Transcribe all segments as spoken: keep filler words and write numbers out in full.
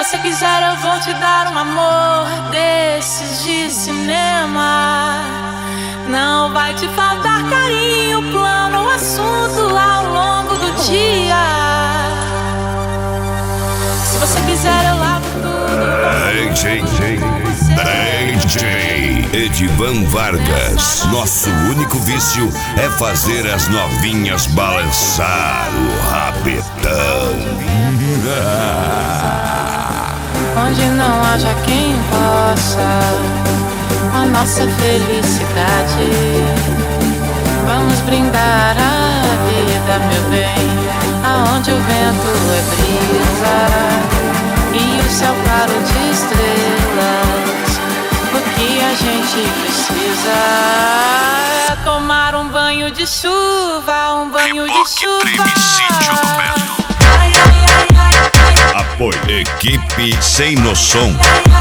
você quiser eu vou te dar um amor desses de cinema. Não vai te faltar carinho, plano, um assunto ao longo do dia. Se você quiser eu lavo tudo. D J, D J Edivan Vargas. Nosso único vício é fazer as novinhas balançar o rabetão. Onde não haja quem possa a nossa felicidade. Vamos brindar a vida, meu bem, aonde o vento é brisa e o céu claro de estrelas. O que a gente precisa é tomar um banho de chuva, um banho de chuva. Apoio Equipe Sem Noção.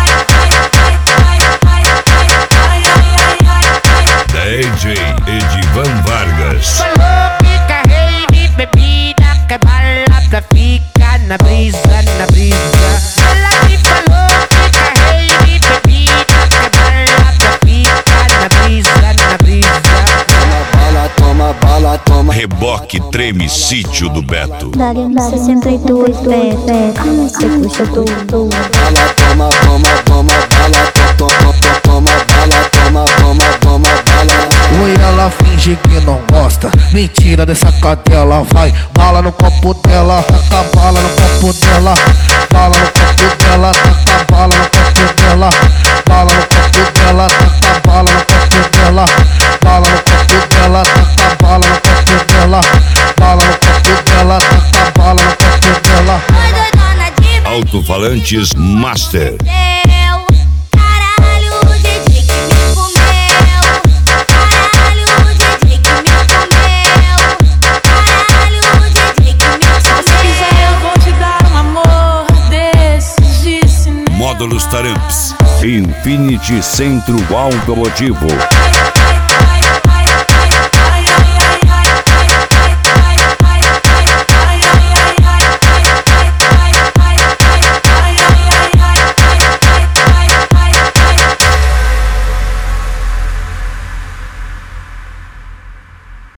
D J Edivan Vargas. Falou que carrei de bebida, que a balada fica na brisa, na brisa. Ela me falou que carrei de bebida, que a balada fica na brisa, na brisa. Toma bala, toma bala, toma. Reboque Treme Sítio do Beto. Dá-lhe sessenta e dois, Beto. Você puxa tudo. Bala, toma, toma, toma, bala, toma, toma, toma, bala, toma, toma, toma, bala. Oi, ela finge que não gosta. Mentira dessa cadela. Vai, bala no copo dela. Taca bala no copo dela. Bala no copo dela. Taca bala no copo dela. Bala no copo dela. Taca bala no copo dela. Bala no copo dela. Taca bala no copo dela. Bala no copo dela. Taca bala no copo dela. Alto-falantes Master. Módulos Taramps. Infinity Centro Automotivo.